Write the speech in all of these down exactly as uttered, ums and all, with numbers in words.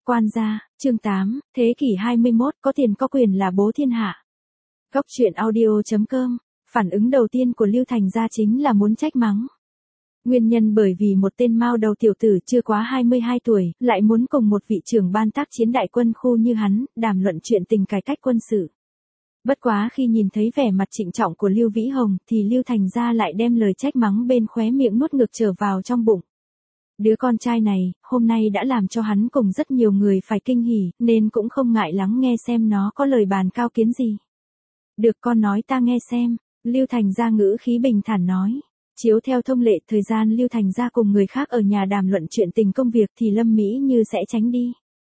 Quan gia, chương tám, thế kỷ hai mươi mốt, có tiền có quyền là bố thiên hạ. Góc truyện audio chấm com, phản ứng đầu tiên của Lưu Thành gia chính là muốn trách mắng. Nguyên nhân bởi vì một tên mao đầu tiểu tử chưa quá hai mươi hai tuổi, lại muốn cùng một vị trưởng ban tác chiến đại quân khu như hắn, đàm luận chuyện tình cải cách quân sự. Bất quá khi nhìn thấy vẻ mặt trịnh trọng của Lưu Vĩ Hồng, thì Lưu Thành gia lại đem lời trách mắng bên khóe miệng nuốt ngược trở vào trong bụng. Đứa con trai này, hôm nay đã làm cho hắn cùng rất nhiều người phải kinh hỉ, nên cũng không ngại lắng nghe xem nó có lời bàn cao kiến gì. Được, con nói ta nghe xem, Lưu Thành gia ngữ khí bình thản nói. Chiếu theo thông lệ thời gian Lưu Thành gia cùng người khác ở nhà đàm luận chuyện tình công việc thì Lâm Mỹ Như sẽ tránh đi.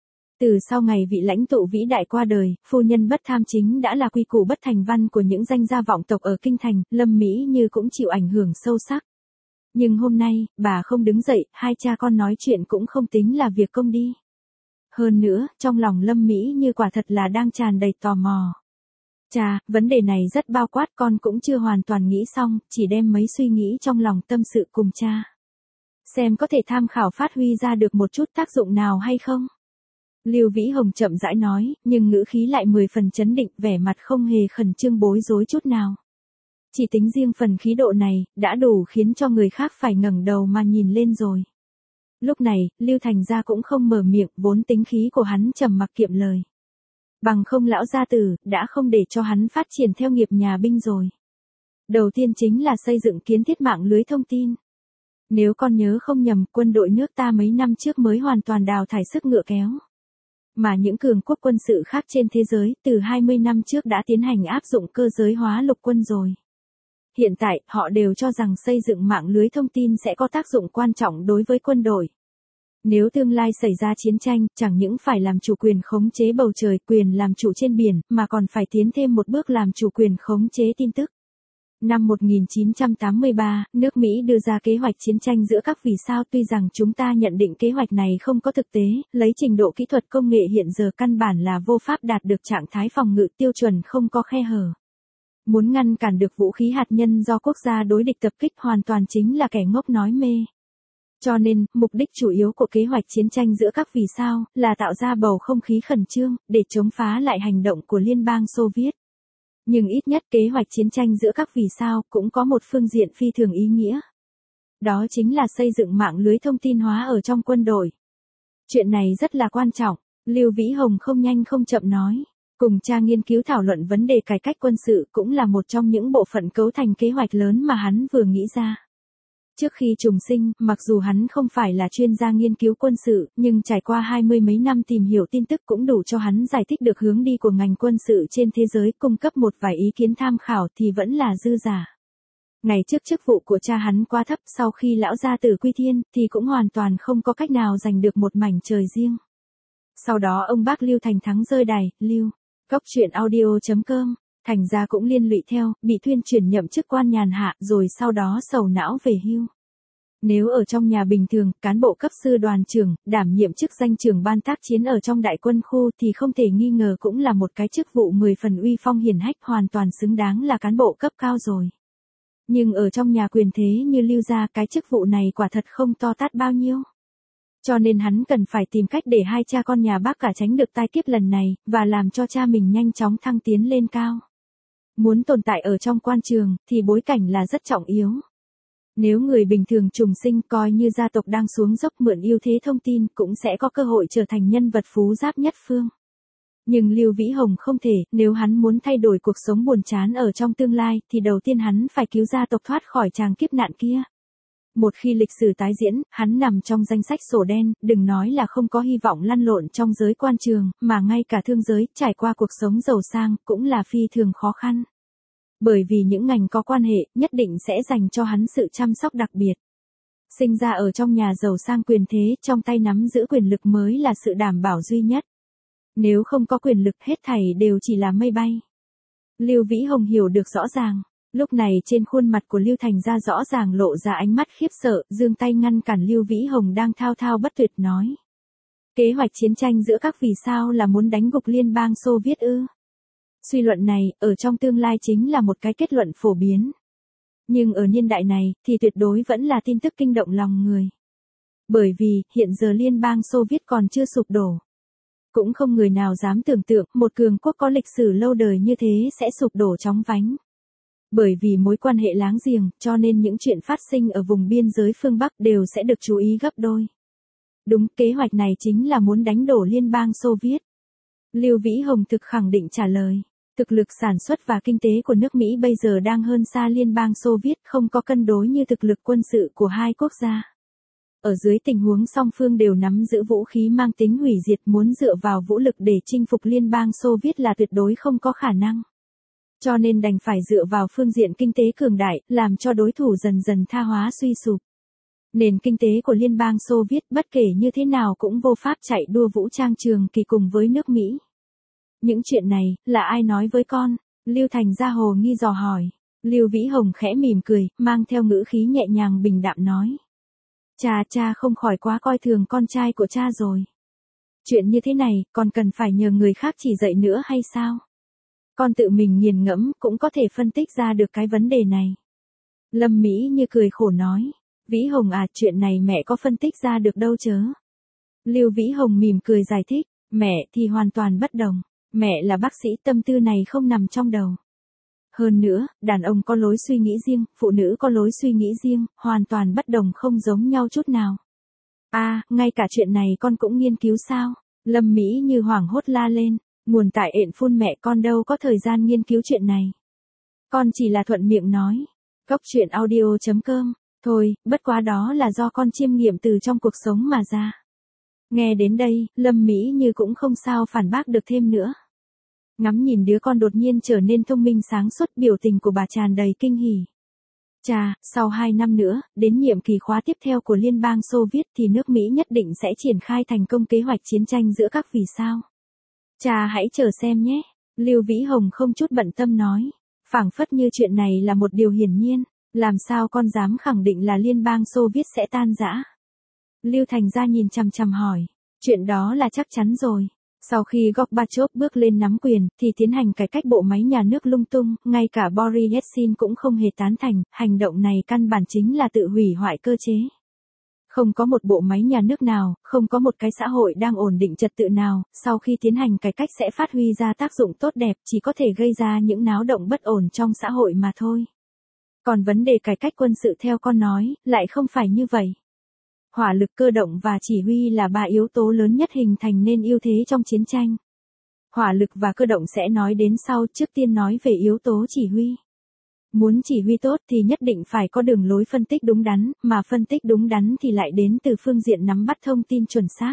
Từ sau ngày vị lãnh tụ vĩ đại qua đời, phu nhân bất tham chính đã là quy củ bất thành văn của những danh gia vọng tộc ở Kinh Thành, Lâm Mỹ Như cũng chịu ảnh hưởng sâu sắc. Nhưng hôm nay, bà không đứng dậy, hai cha con nói chuyện cũng không tính là việc công đi. Hơn nữa, trong lòng Lâm Mỹ Như quả thật là đang tràn đầy tò mò. Chà, vấn đề này rất bao quát, con cũng chưa hoàn toàn nghĩ xong, chỉ đem mấy suy nghĩ trong lòng tâm sự cùng cha. Xem có thể tham khảo phát huy ra được một chút tác dụng nào hay không. Lưu Vĩ Hồng chậm rãi nói, nhưng ngữ khí lại mười phần chấn định, vẻ mặt không hề khẩn trương bối rối chút nào. Chỉ tính riêng phần khí độ này, đã đủ khiến cho người khác phải ngẩng đầu mà nhìn lên rồi. Lúc này, Lưu Thành gia cũng không mở miệng, vốn tính khí của hắn trầm mặc kiệm lời. Bằng không lão gia tử, đã không để cho hắn phát triển theo nghiệp nhà binh rồi. Đầu tiên chính là xây dựng kiến thiết mạng lưới thông tin. Nếu con nhớ không nhầm, quân đội nước ta mấy năm trước mới hoàn toàn đào thải sức ngựa kéo. Mà những cường quốc quân sự khác trên thế giới, từ hai mươi năm trước đã tiến hành áp dụng cơ giới hóa lục quân rồi. Hiện tại, họ đều cho rằng xây dựng mạng lưới thông tin sẽ có tác dụng quan trọng đối với quân đội. Nếu tương lai xảy ra chiến tranh, chẳng những phải làm chủ quyền khống chế bầu trời, quyền làm chủ trên biển, mà còn phải tiến thêm một bước làm chủ quyền khống chế tin tức. Năm một nghìn chín trăm tám mươi ba, nước Mỹ đưa ra kế hoạch chiến tranh giữa các vì sao, tuy rằng chúng ta nhận định kế hoạch này không có thực tế, lấy trình độ kỹ thuật công nghệ hiện giờ căn bản là vô pháp đạt được trạng thái phòng ngự tiêu chuẩn không có khe hở. Muốn ngăn cản được vũ khí hạt nhân do quốc gia đối địch tập kích hoàn toàn chính là kẻ ngốc nói mê. Cho nên, mục đích chủ yếu của kế hoạch chiến tranh giữa các vì sao, là tạo ra bầu không khí khẩn trương, để chống phá lại hành động của Liên bang Xô Viết. Nhưng ít nhất kế hoạch chiến tranh giữa các vì sao, cũng có một phương diện phi thường ý nghĩa. Đó chính là xây dựng mạng lưới thông tin hóa ở trong quân đội. Chuyện này rất là quan trọng, Lưu Vĩ Hồng không nhanh không chậm nói. Cùng cha nghiên cứu thảo luận vấn đề cải cách quân sự cũng là một trong những bộ phận cấu thành kế hoạch lớn mà hắn vừa nghĩ ra. Trước khi trùng sinh, mặc dù hắn không phải là chuyên gia nghiên cứu quân sự, nhưng trải qua hai mươi mấy năm tìm hiểu tin tức cũng đủ cho hắn giải thích được hướng đi của ngành quân sự trên thế giới, cung cấp một vài ý kiến tham khảo thì vẫn là dư giả. Ngày trước chức vụ của cha hắn quá thấp, sau khi lão gia tử quy thiên, thì cũng hoàn toàn không có cách nào giành được một mảnh trời riêng. Sau đó ông bác Lưu Thành Thắng rơi đài, Lưu. Góc truyện audio chấm com, Thành gia cũng liên lụy theo, bị thuyên chuyển nhậm chức quan nhàn hạ, rồi sau đó sầu não về hưu. Nếu ở trong nhà bình thường, cán bộ cấp sư đoàn trưởng, đảm nhiệm chức danh trưởng ban tác chiến ở trong đại quân khu thì không thể nghi ngờ cũng là một cái chức vụ mười phần uy phong hiển hách, hoàn toàn xứng đáng là cán bộ cấp cao rồi. Nhưng ở trong nhà quyền thế như Lưu gia, cái chức vụ này quả thật không to tát bao nhiêu. Cho nên hắn cần phải tìm cách để hai cha con nhà bác cả tránh được tai kiếp lần này, và làm cho cha mình nhanh chóng thăng tiến lên cao. Muốn tồn tại ở trong quan trường, thì bối cảnh là rất trọng yếu. Nếu người bình thường trùng sinh coi như gia tộc đang xuống dốc mượn ưu thế thông tin cũng sẽ có cơ hội trở thành nhân vật phú giáp nhất phương. Nhưng Lưu Vĩ Hồng không thể, nếu hắn muốn thay đổi cuộc sống buồn chán ở trong tương lai thì đầu tiên hắn phải cứu gia tộc thoát khỏi tràng kiếp nạn kia. Một khi lịch sử tái diễn, hắn nằm trong danh sách sổ đen, đừng nói là không có hy vọng lăn lộn trong giới quan trường, mà ngay cả thương giới, trải qua cuộc sống giàu sang, cũng là phi thường khó khăn. Bởi vì những ngành có quan hệ, nhất định sẽ dành cho hắn sự chăm sóc đặc biệt. Sinh ra ở trong nhà giàu sang quyền thế, trong tay nắm giữ quyền lực mới là sự đảm bảo duy nhất. Nếu không có quyền lực, hết thảy đều chỉ là mây bay. Lưu Vĩ Hồng hiểu được rõ ràng. Lúc này trên khuôn mặt của Lưu Thành gia rõ ràng lộ ra ánh mắt khiếp sợ, giương tay ngăn cản Lưu Vĩ Hồng đang thao thao bất tuyệt nói. Kế hoạch chiến tranh giữa các vì sao là muốn đánh gục Liên bang Xô Viết ư? Suy luận này, ở trong tương lai chính là một cái kết luận phổ biến. Nhưng ở niên đại này, thì tuyệt đối vẫn là tin tức kinh động lòng người. Bởi vì, hiện giờ Liên bang Xô Viết còn chưa sụp đổ. Cũng không người nào dám tưởng tượng một cường quốc có lịch sử lâu đời như thế sẽ sụp đổ chóng vánh. Bởi vì mối quan hệ láng giềng, cho nên những chuyện phát sinh ở vùng biên giới phương Bắc đều sẽ được chú ý gấp đôi. Đúng, kế hoạch này chính là muốn đánh đổ Liên bang Xô Viết. Lưu Vĩ Hồng thực khẳng định trả lời. Thực lực sản xuất và kinh tế của nước Mỹ bây giờ đang hơn xa Liên bang Xô Viết, không có cân đối như thực lực quân sự của hai quốc gia. Ở dưới tình huống song phương đều nắm giữ vũ khí mang tính hủy diệt, muốn dựa vào vũ lực để chinh phục Liên bang Xô Viết là tuyệt đối không có khả năng. Cho nên đành phải dựa vào phương diện kinh tế cường đại, làm cho đối thủ dần dần tha hóa suy sụp. Nền kinh tế của Liên bang Xô Viết bất kể như thế nào cũng vô pháp chạy đua vũ trang trường kỳ cùng với nước Mỹ. Những chuyện này, là ai nói với con? Lưu Thành ra hồ nghi dò hỏi. Lưu Vĩ Hồng khẽ mỉm cười, mang theo ngữ khí nhẹ nhàng bình đạm nói. Cha cha không khỏi quá coi thường con trai của cha rồi. Chuyện như thế này, còn cần phải nhờ người khác chỉ dạy nữa hay sao? Con tự mình nghiền ngẫm cũng có thể phân tích ra được cái vấn đề này. Lâm Mỹ như cười khổ nói. Vĩ Hồng à, chuyện này mẹ có phân tích ra được đâu chớ. Lưu Vĩ Hồng mỉm cười giải thích. Mẹ thì hoàn toàn bất đồng. Mẹ là bác sĩ, tâm tư này không nằm trong đầu. Hơn nữa, đàn ông có lối suy nghĩ riêng, phụ nữ có lối suy nghĩ riêng, hoàn toàn bất đồng không giống nhau chút nào. À, ngay cả chuyện này con cũng nghiên cứu sao? Lâm Mỹ như hoảng hốt la lên. Nguồn tại ện phun mẹ con đâu có thời gian nghiên cứu chuyện này. Con chỉ là thuận miệng nói. Cốc truyện audio chấm com. Thôi, bất quá đó là do con chiêm nghiệm từ trong cuộc sống mà ra. Nghe đến đây, Lâm Mỹ như cũng không sao phản bác được thêm nữa. Ngắm nhìn đứa con đột nhiên trở nên thông minh sáng suốt, biểu tình của bà tràn đầy kinh hỉ. Chà, sau hai năm nữa, đến nhiệm kỳ khóa tiếp theo của Liên bang Xô Viết thì nước Mỹ nhất định sẽ triển khai thành công kế hoạch chiến tranh giữa các vì sao. Cha hãy chờ xem nhé. Lưu Vĩ Hồng không chút bận tâm nói. Phảng phất như chuyện này là một điều hiển nhiên. Làm sao con dám khẳng định là Liên bang Xô Viết sẽ tan rã? Lưu Thành ra nhìn chằm chằm hỏi. Chuyện đó là chắc chắn rồi. Sau khi Gorbachev bước lên nắm quyền, thì tiến hành cải cách bộ máy nhà nước lung tung, ngay cả Boris Yeltsin cũng không hề tán thành, hành động này căn bản chính là tự hủy hoại cơ chế. Không có một bộ máy nhà nước nào, không có một cái xã hội đang ổn định trật tự nào, sau khi tiến hành cải cách sẽ phát huy ra tác dụng tốt đẹp, chỉ có thể gây ra những náo động bất ổn trong xã hội mà thôi. Còn vấn đề cải cách quân sự theo con nói, lại không phải như vậy. Hỏa lực cơ động và chỉ huy là ba yếu tố lớn nhất hình thành nên ưu thế trong chiến tranh. Hỏa lực và cơ động sẽ nói đến sau, trước tiên nói về yếu tố chỉ huy. Muốn chỉ huy tốt thì nhất định phải có đường lối phân tích đúng đắn, mà phân tích đúng đắn thì lại đến từ phương diện nắm bắt thông tin chuẩn xác.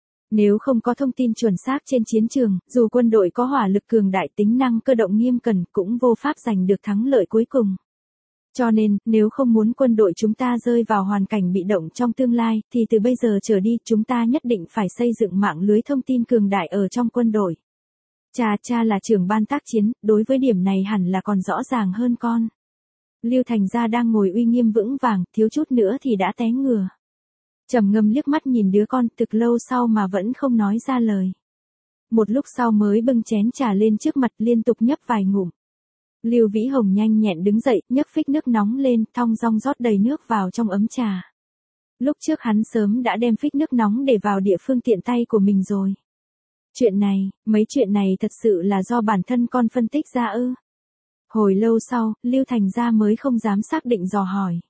Nếu không có thông tin chuẩn xác trên chiến trường, dù quân đội có hỏa lực cường đại, tính năng cơ động nghiêm cẩn cũng vô pháp giành được thắng lợi cuối cùng. Cho nên, nếu không muốn quân đội chúng ta rơi vào hoàn cảnh bị động trong tương lai, thì từ bây giờ trở đi chúng ta nhất định phải xây dựng mạng lưới thông tin cường đại ở trong quân đội. Cha cha là trưởng ban tác chiến, đối với điểm này hẳn là còn rõ ràng hơn con. Lưu Thành gia đang ngồi uy nghiêm vững vàng, thiếu chút nữa thì đã té ngửa. Trầm ngâm liếc mắt nhìn đứa con, thực lâu sau mà vẫn không nói ra lời. Một lúc sau mới bưng chén trà lên trước mặt, liên tục nhấp vài ngụm. Lưu Vĩ Hồng nhanh nhẹn đứng dậy, nhấc phích nước nóng lên, thong dong rót đầy nước vào trong ấm trà. Lúc trước hắn sớm đã đem phích nước nóng để vào địa phương tiện tay của mình rồi. Chuyện này, mấy chuyện này thật sự là do bản thân con phân tích ra ư? Hồi lâu sau, Lưu Thành gia mới không dám xác định dò hỏi.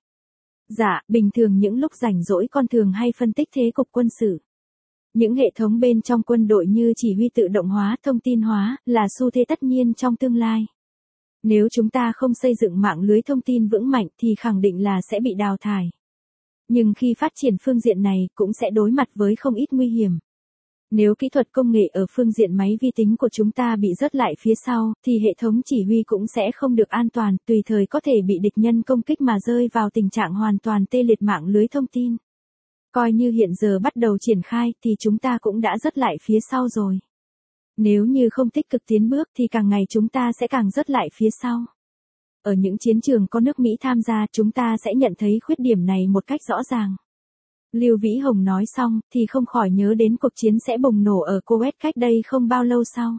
Dạ, bình thường những lúc rảnh rỗi con thường hay phân tích thế cục quân sự. Những hệ thống bên trong quân đội như chỉ huy tự động hóa, thông tin hóa, là xu thế tất nhiên trong tương lai. Nếu chúng ta không xây dựng mạng lưới thông tin vững mạnh thì khẳng định là sẽ bị đào thải. Nhưng khi phát triển phương diện này cũng sẽ đối mặt với không ít nguy hiểm. Nếu kỹ thuật công nghệ ở phương diện máy vi tính của chúng ta bị rớt lại phía sau, thì hệ thống chỉ huy cũng sẽ không được an toàn, tùy thời có thể bị địch nhân công kích mà rơi vào tình trạng hoàn toàn tê liệt mạng lưới thông tin. Coi như hiện giờ bắt đầu triển khai thì chúng ta cũng đã rớt lại phía sau rồi. Nếu như không tích cực tiến bước thì càng ngày chúng ta sẽ càng rớt lại phía sau. Ở những chiến trường có nước Mỹ tham gia chúng ta sẽ nhận thấy khuyết điểm này một cách rõ ràng. Lưu Vĩ Hồng nói xong thì không khỏi nhớ đến cuộc chiến sẽ bùng nổ ở Kuwait cách đây không bao lâu sau.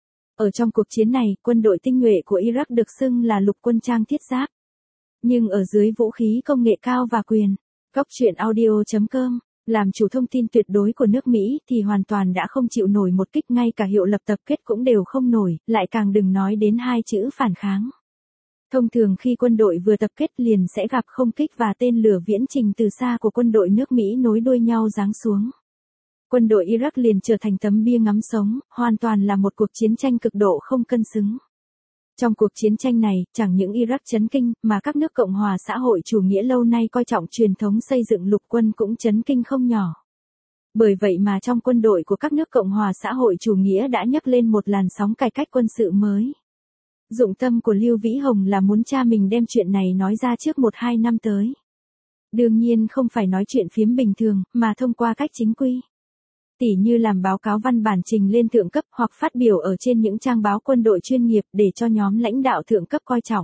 Ở trong cuộc chiến này, quân đội tinh nhuệ của Iraq được xưng là lục quân trang thiết giáp. Nhưng ở dưới vũ khí công nghệ cao và quyền. Cốc truyện audio chấm com Làm chủ thông tin tuyệt đối của nước Mỹ thì hoàn toàn đã không chịu nổi một kích, ngay cả hiệu lập tập kết cũng đều không nổi, lại càng đừng nói đến hai chữ phản kháng. Thông thường khi quân đội vừa tập kết liền sẽ gặp không kích và tên lửa viễn trình từ xa của quân đội nước Mỹ nối đuôi nhau giáng xuống. Quân đội Iraq liền trở thành tấm bia ngắm sống, hoàn toàn là một cuộc chiến tranh cực độ không cân xứng. Trong cuộc chiến tranh này, chẳng những Iraq chấn kinh, mà các nước Cộng hòa xã hội chủ nghĩa lâu nay coi trọng truyền thống xây dựng lục quân cũng chấn kinh không nhỏ. Bởi vậy mà trong quân đội của các nước Cộng hòa xã hội chủ nghĩa đã nhấc lên một làn sóng cải cách quân sự mới. Dụng tâm của Lưu Vĩ Hồng là muốn cha mình đem chuyện này nói ra trước một hai năm tới. Đương nhiên không phải nói chuyện phiếm bình thường, mà thông qua cách chính quy. Tỉ như làm báo cáo văn bản trình lên thượng cấp hoặc phát biểu ở trên những trang báo quân đội chuyên nghiệp để cho nhóm lãnh đạo thượng cấp coi trọng.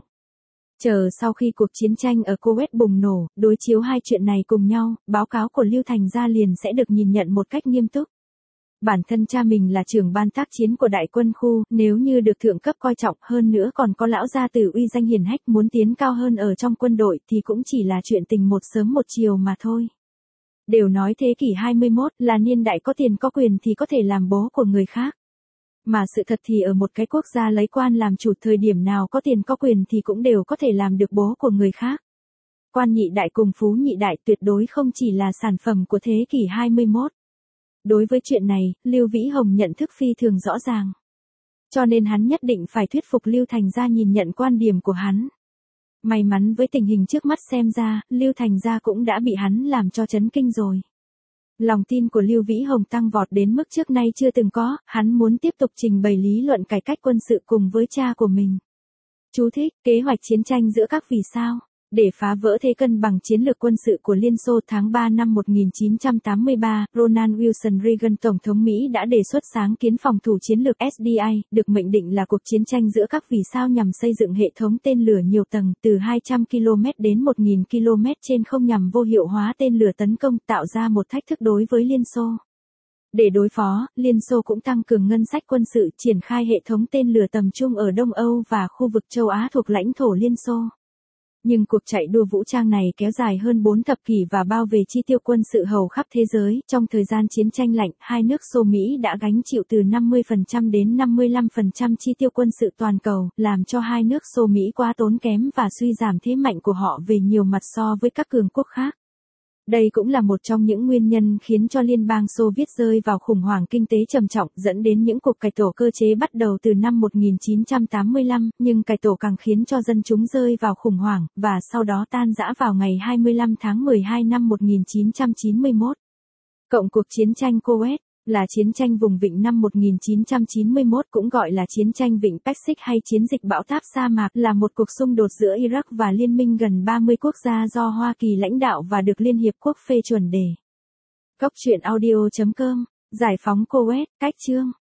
Chờ sau khi cuộc chiến tranh ở Kuwait bùng nổ, đối chiếu hai chuyện này cùng nhau, báo cáo của Lưu Thành Gia liền sẽ được nhìn nhận một cách nghiêm túc. Bản thân cha mình là trưởng ban tác chiến của đại quân khu, nếu như được thượng cấp coi trọng hơn nữa còn có lão gia tử uy danh hiển hách muốn tiến cao hơn ở trong quân đội thì cũng chỉ là chuyện tình một sớm một chiều mà thôi. Đều nói thế kỷ hai mươi mốt là niên đại có tiền có quyền thì có thể làm bố của người khác. Mà sự thật thì ở một cái quốc gia lấy quan làm chủ, thời điểm nào có tiền có quyền thì cũng đều có thể làm được bố của người khác. Quan nhị đại cùng phú nhị đại tuyệt đối không chỉ là sản phẩm của thế kỷ hai mươi mốt. Đối với chuyện này, Lưu Vĩ Hồng nhận thức phi thường rõ ràng. Cho nên hắn nhất định phải thuyết phục Lưu Thành Gia nhìn nhận quan điểm của hắn. May mắn với tình hình trước mắt xem ra, Lưu Thành Gia cũng đã bị hắn làm cho chấn kinh rồi. Lòng tin của Lưu Vĩ Hồng tăng vọt đến mức trước nay chưa từng có, hắn muốn tiếp tục trình bày lý luận cải cách quân sự cùng với cha của mình. Chú thích, kế hoạch chiến tranh giữa các vì sao. Để phá vỡ thế cân bằng chiến lược quân sự của Liên Xô, tháng ba năm một nghìn chín trăm tám mươi ba, Ronald Wilson Reagan Tổng thống Mỹ đã đề xuất sáng kiến phòng thủ chiến lược S D I, được mệnh định là cuộc chiến tranh giữa các vì sao nhằm xây dựng hệ thống tên lửa nhiều tầng từ hai trăm ki lô mét đến một nghìn ki lô mét trên không nhằm vô hiệu hóa tên lửa tấn công, tạo ra một thách thức đối với Liên Xô. Để đối phó, Liên Xô cũng tăng cường ngân sách quân sự, triển khai hệ thống tên lửa tầm trung ở Đông Âu và khu vực châu Á thuộc lãnh thổ Liên Xô. Nhưng cuộc chạy đua vũ trang này kéo dài hơn bốn thập kỷ và bao về chi tiêu quân sự hầu khắp thế giới. Trong thời gian chiến tranh lạnh, hai nước Xô Mỹ đã gánh chịu từ năm mươi phần trăm đến năm mươi lăm phần trăm chi tiêu quân sự toàn cầu, làm cho hai nước Xô Mỹ quá tốn kém và suy giảm thế mạnh của họ về nhiều mặt so với các cường quốc khác. Đây cũng là một trong những nguyên nhân khiến cho Liên bang Xô Viết rơi vào khủng hoảng kinh tế trầm trọng, dẫn đến những cuộc cải tổ cơ chế bắt đầu từ năm một nghìn chín trăm tám mươi lăm, nhưng cải tổ càng khiến cho dân chúng rơi vào khủng hoảng, và sau đó tan rã vào ngày hai mươi lăm tháng mười hai năm một nghìn chín trăm chín mươi mốt. Cộng cuộc chiến tranh Kuwait, là chiến tranh vùng vịnh năm một nghìn chín trăm chín mươi mốt, cũng gọi là chiến tranh vịnh Persic hay chiến dịch bão táp sa mạc, là một cuộc xung đột giữa Iraq và liên minh gần ba mươi quốc gia do Hoa Kỳ lãnh đạo và được Liên Hiệp Quốc phê chuẩn để. Góc truyện audio chấm com, giải phóng Kuwait, cách chương.